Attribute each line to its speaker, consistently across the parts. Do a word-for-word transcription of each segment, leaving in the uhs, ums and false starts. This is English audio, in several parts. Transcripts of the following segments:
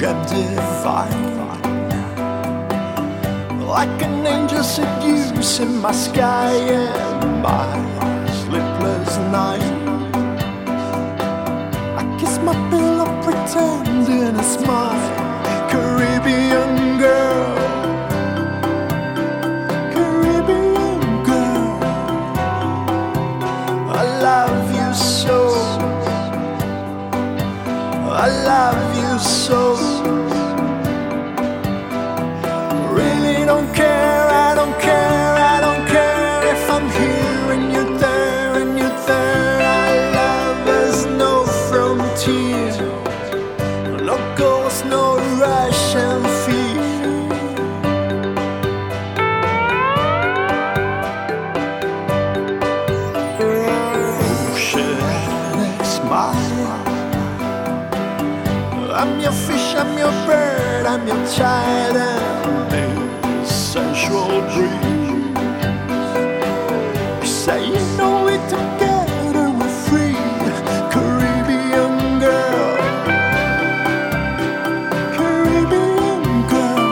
Speaker 1: I'm divine, like an angel seducing my sky and my sleepless night. I kiss my pillow pretending to smile. Caribbean girl, Caribbean girl, I love you so, I love you so. Really don't care, I don't care, I don't care if I'm here and you're there and you're there. Our love has no frontier, no goals, no rush and fear. Oceanic smile. I'm your fish, I'm your bird, I'm your child, and the sensual breeze. You say you know it together, we're free. Caribbean girl, Caribbean girl,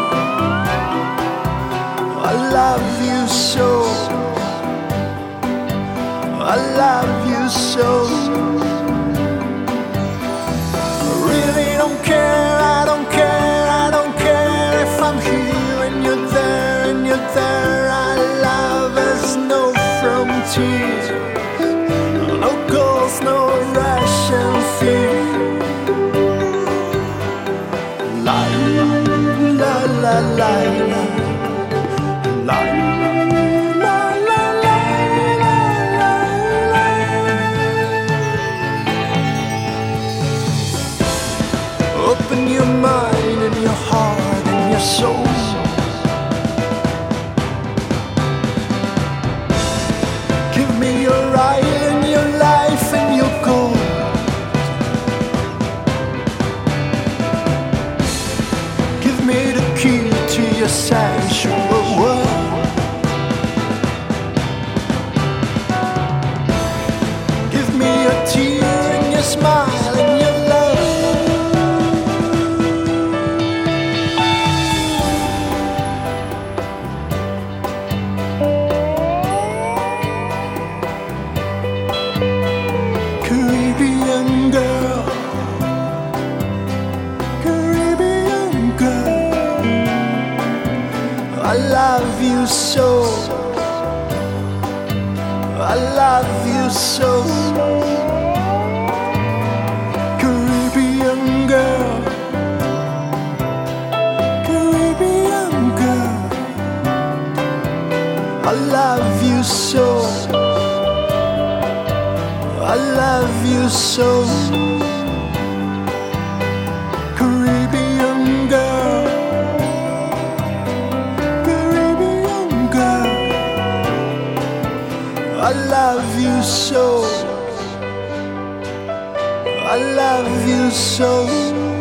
Speaker 1: I love you so, I love you so. Really don't care, I don't care, I don't care if I'm here and you're there and you're there. Our love has no frontiers, no goals, no rush and fear. La la la la la la la la la la. Open your mind and your heart and your soul. Give me your right and your life and your goal. Give me the key to your sensual world. Give me your tear and your smile and your love. Caribbean girl, Caribbean girl, I love you so, I love you so. Caribbean girl, Caribbean girl, I love you so, I love you so. Caribbean girl, Caribbean girl, I love you so, I love you so.